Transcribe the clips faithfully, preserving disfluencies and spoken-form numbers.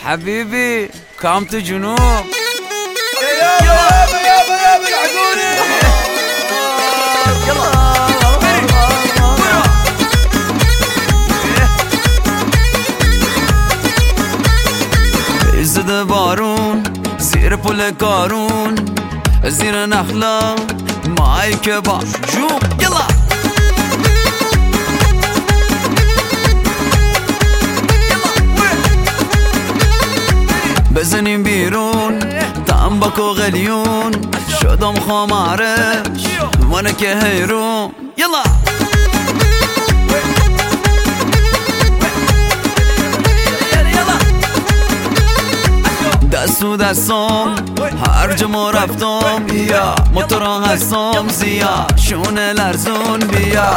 حبيبي كامت جنوب. يا يابا يابا يابا العقوني. يلا زد بارون زیر پل کارون، زیر نخلا مای کباب جوب. يلا بزنیم بیرون تنباک و غلیون، شدم خماره وانا که حیرون. يلا دستو دستم هر جا ما رفتم، بیا موتورا هستم زیا شونه لرزون. بیا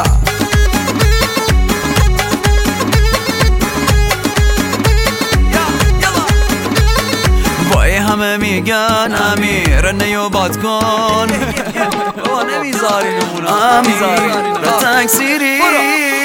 وای همه میگن امیر نیو باد کن، نمیذاری نمونه، نمیذاری تکسیری